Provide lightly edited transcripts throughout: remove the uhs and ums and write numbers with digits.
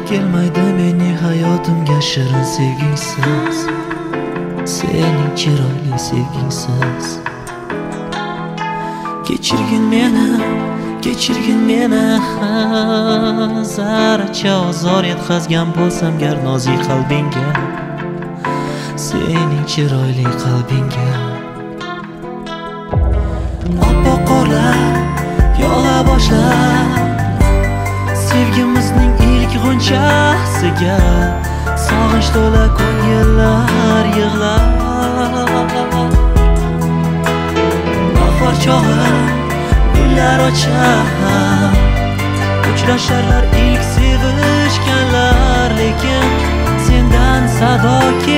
kelmaydi mening hayotimga shirin sevgingsiz, sening chiroyli sevgingsiz. Kechirgin meni zarracha ozor yetkazgan bo'lsam gar nozik qalbingga, sening chiroyli qalbingga. Oppoq qorlar yog'a boshlar sevgimizning ilk g'unchasiga, sog'inch to'la ko'ngillar yig'lar. Bahor chog'i gullar ochar, uchrasharlar ilk sevishganlar, lekin sendan sado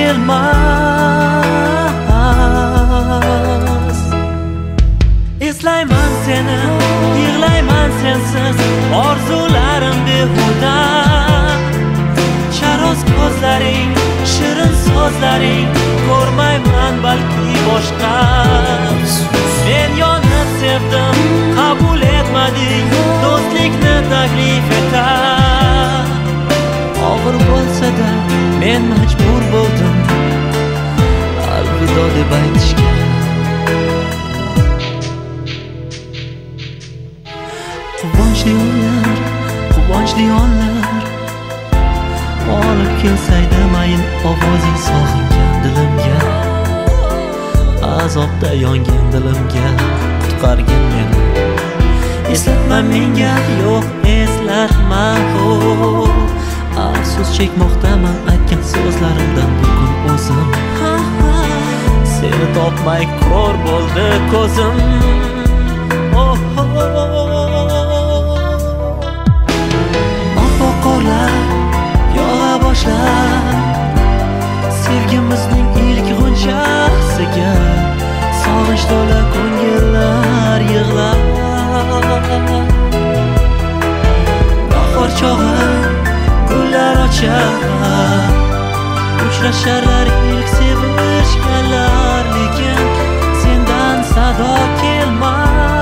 kelmas. Eslayman seni, yig'layman sensiz, orzularim behuda. Charoz ko'zlaring, shirin so'zlaring, ko'rmayman balki boshqa. Men yonib sevdim, qabul etmading, do'stlikni taklif etar. Og'ir bo'lsa-da men majbur bo'ldim alvido deb aytishga. Quvonchli onlar olib kelsaydi mayin ovozing sog'ingan dilimga, azobda yongan dilimga qutqargin meni. Eslatma menga, yo'q eslatma, afsus chekmoqdaman aytgan so'zlarimdan bugun o'zim. Seni topmay ko'r bo'ldi ko'zim. Oppoq qorlar yog'a boshlar sevgimizning ilk g'unchasiga, sog'inch to'la ko'ngillar yig'lar. Bahor chog'i gullar ochar, uchrasharlar ilk sevishganlar, lekin sendan sado kelmas.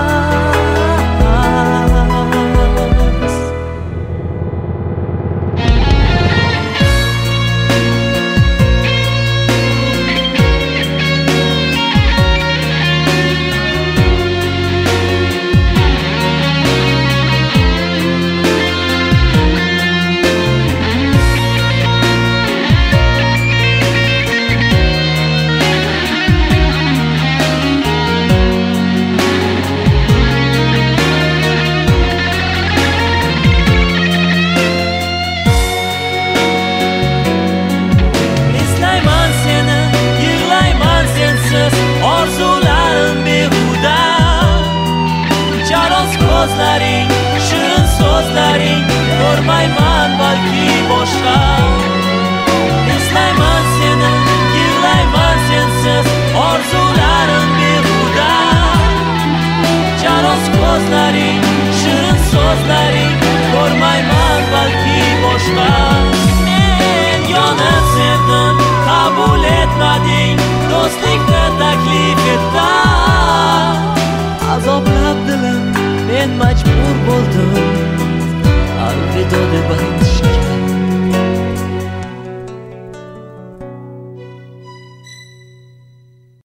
Ko'zlaring, shirin so'zlaring, ko'rmayman balki boshqa. Eslayman seni, yig'layman sensiz, orzularim behuda. Charoz ko'zlaring, shirin so'zlaring, ko'rmayman balki boshqa. Men yonib sevdim, qabul etmading, do'stlikni taklif etdim. Azoblab dilim, men majbur bo'ldim alvido deb aytishga.